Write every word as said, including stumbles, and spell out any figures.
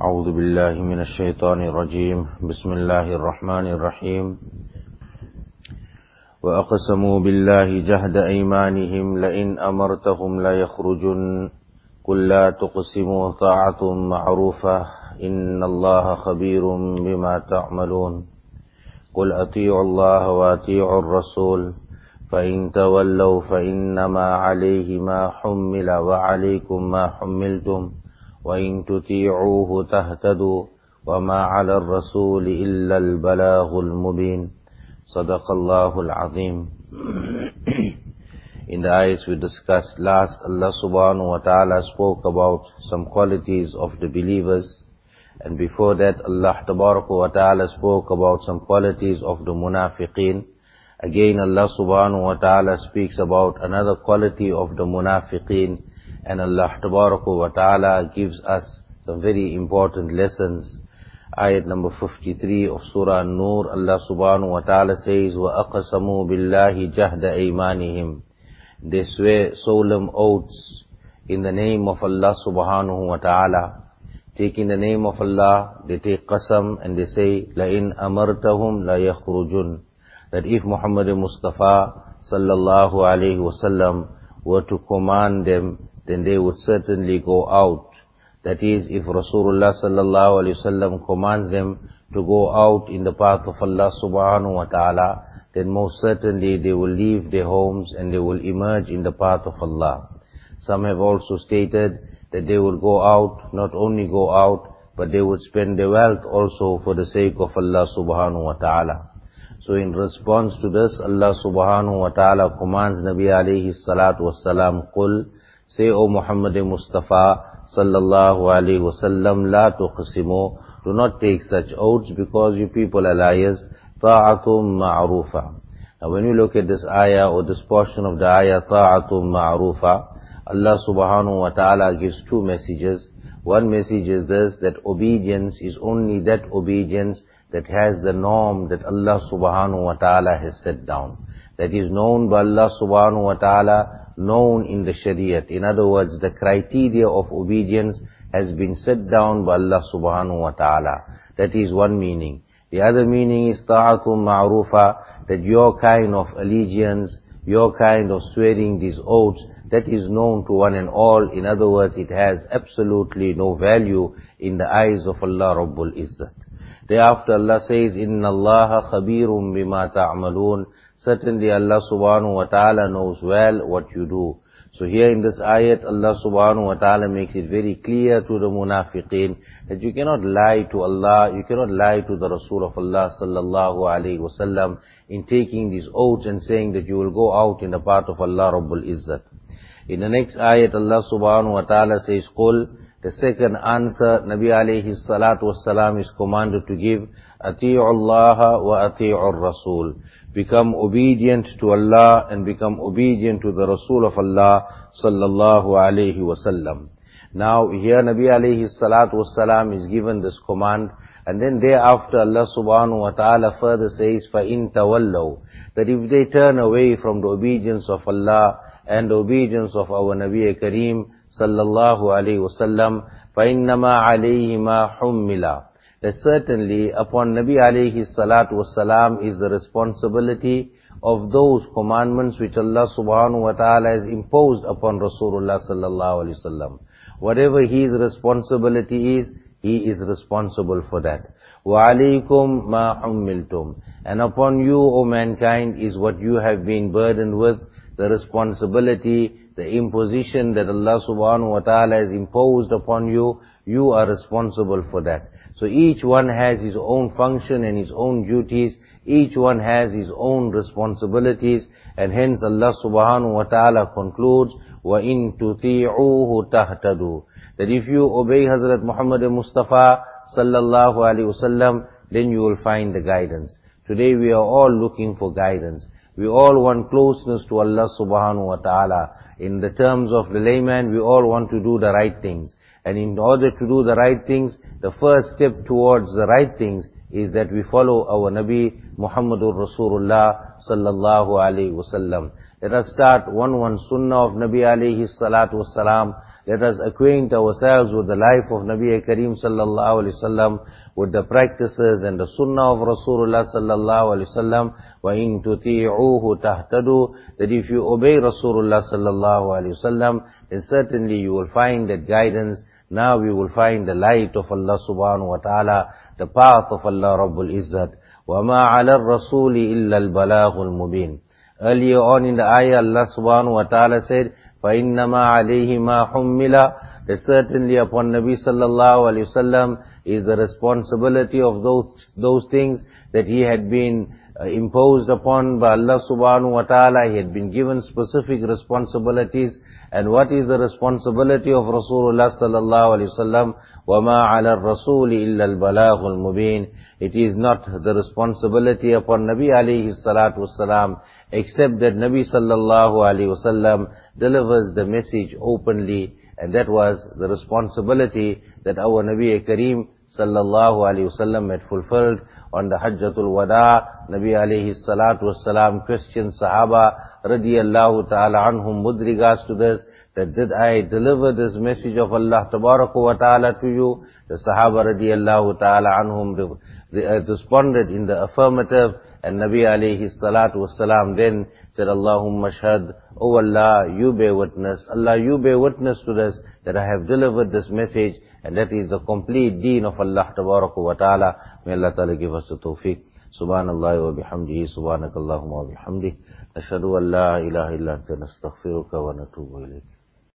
أعوذ بالله من الشيطان الرجيم بسم الله الرحمن الرحيم وأقسموا بالله جهد أيمانهم لئن أمرتهم لا يخرجن قل لا تقسموا طاعة معروفة إن الله خبير بما تعملون قل أطيعوا الله وأطيعوا الرسول فإن تولوا فإنما عليه ما حمل وعليكم ما حملتم وإن تطيعوه تهتدوا وما على الرسول إلا البلاغ المبين صدق الله العظيم. In the ayats we discussed last, Allah subhanahu wa ta'ala spoke about some qualities of the believers, and before that Allah tabaraka wa ta'ala spoke about some qualities of the munafiqeen. Again Allah subhanahu wa ta'ala speaks about another quality of the munafiqeen, and Allah tabaraka wa ta'ala gives us some very important lessons. Ayat number fifty-three of Surah An-Nur, Allah subhanahu wa ta'ala says, وَأَقْسَمُوا بِاللَّهِ جَهْدَ أَيْمَانِهِمْ. They swear solemn oaths in the name of Allah subhanahu wa ta'ala. Taking the name of Allah, they take qasam and they say, لَإِنْ أَمَرْتَهُمْ لَا يَخْرُجُونَ. That if Muhammad Mustafa sallallahu alayhi wasallam were to command them, then they would certainly go out. That is, if Rasulullah sallallahu alayhi wasallam commands them to go out in the path of Allah subhanahu wa ta'ala, then most certainly they will leave their homes and they will emerge in the path of Allah. Some have also stated that they will go out, not only go out, but they would spend their wealth also for the sake of Allah subhanahu wa ta'ala. So in response to this, Allah subhanahu wa ta'ala commands Nabi alayhi salatu wassalam, قُل, say, O Muhammad Mustafa sallallahu alayhi wasallam, la tuqsimu, do not take such oaths because you people are liars. Ta'atum ma'rufa. Now when you look at this ayah or this portion of the ayah, ta'atum ma'rufa, Allah subhanahu wa ta'ala gives two messages. One message is this, that obedience is only that obedience that has the norm that Allah subhanahu wa ta'ala has set down. That is known by Allah subhanahu wa ta'ala, known in the Shariat. In other words, the criteria of obedience has been set down by Allah subhanahu wa ta'ala. That is one meaning. The other meaning is ta'atum ma'rufa, that your kind of allegiance, your kind of swearing these oaths, that is known to one and all. In other words, it has absolutely no value in the eyes of Allah Rabbul Izzat. Thereafter Allah says, Inna Allaha khabirum bima ta'amalun. Certainly Allah subhanahu wa ta'ala knows well what you do. So here in this ayat, Allah subhanahu wa ta'ala makes it very clear to the munafiqeen that you cannot lie to Allah, you cannot lie to the Rasul of Allah sallallahu alayhi wasallam in taking these oaths and saying that you will go out in the path of Allah Rabbul Izzat. In the next ayat, Allah subhanahu wa ta'ala says, قُل, the second answer Nabi alayhi salatu wassalam is commanded to give, أَطِيعُ اللَّهَ وَأَطِيعُ الرَّسُولِ. Become obedient to Allah and become obedient to the Rasul of Allah sallallahu alayhi wasallam. Now here Nabi alayhi salatu wassalam is given this command, and then thereafter Allah subhanahu wa ta'ala further says, فَإِن تَوَلَّوْا, that if they turn away from the obedience of Allah and the obedience of our Nabi Kareem sallallahu alayhi wasallam, فَإِنَّمَا عَلَيْهِ مَا حُمِّلَ, that certainly upon Nabi alayhi salatu wasalam is the responsibility of those commandments which Allah subhanahu wa ta'ala has imposed upon Rasulullah sallallahu alayhi wasallam. Whatever his responsibility is, he is responsible for that. وَعَلَيْكُمْ مَا حُمِّلْتُمْ, and upon you, O mankind, is what you have been burdened with, the responsibility, the imposition that Allah subhanahu wa ta'ala has imposed upon you. You are responsible for that. So each one has his own function and his own duties. Each one has his own responsibilities. And hence Allah subhanahu wa ta'ala concludes, وَإِن تُطِيعُوهُ تَهْتَدُوا, that if you obey Hazrat Muhammad Mustafa sallallahu alayhi wasallam, then you will find the guidance. Today we are all looking for guidance. We all want closeness to Allah subhanahu wa ta'ala. In the terms of the layman, we all want to do the right things. And in order to do the right things, the first step towards the right things is that we follow our Nabi Muhammadur Rasulullah sallallahu alayhi wasallam. Let us start one one sunnah of Nabi alayhi salatu wasalam. let us acquaint ourselves with the life of Nabi Kareem sallallahu alaihi wasallam, with the practices and the sunnah of Rasulullah sallallahu alaihi wasallam. وَإِن تُطِيعُوهُ تَهْتَدُوا, that if you obey Rasulullah sallallahu alaihi wasallam, then certainly you will find that guidance. Now we will find the light of Allah subhanahu wa ta'ala, the path of Allah Rabbul Izzat. وَمَا عَلَى الرَّسُولِ إِلَّا الْبَلَاغُ الْمُبِينُ. Earlier on in the ayah, Allah subhanahu wa ta'ala said, فَإِنَّمَا عَلَيْهِ مَا حُمِّلَ, that certainly upon Nabi sallallahu alayhi wasallam is the responsibility of those, those things that he had been uh, imposed upon by Allah subhanahu wa ta'ala. He had been given specific responsibilities. And what is the responsibility of Rasulullah sallallahu alayhi wasallam? وَمَا عَلَى الرَّسُولِ إِلَّا الْبَلَاغُ الْمُبِينُ. It is not the responsibility upon Nabi alayhi salatu wasalam, except that Nabi sallallahu alayhi wasallam delivers the message openly, and that was the responsibility that our Nabi Kareem sallallahu alayhi wasallam had fulfilled on the Hajjatul Wada. Nabi alayhi salatu wasalam questioned Sahaba radiyallahu ta'ala anhum with regards to this, that did I deliver this message of Allah tabaraka wa ta'ala to you? The Sahaba radiyallahu ta'ala anhum responded in the affirmative, and Nabi alayhi salatu wasalam then said, Allahumma shahad, O Allah, you bear witness, Allah, you bear witness to this, that I have delivered this message, and that is the complete deen of Allah tabaraka wa ta'ala. May Allah ta'ala give us the tawfiq. Subhanallah wa bihamdihi, subhanakallahumma wa bihamdik, nashhadu an la ilaha illa anta nastaghfiruka wa natubu ilayk.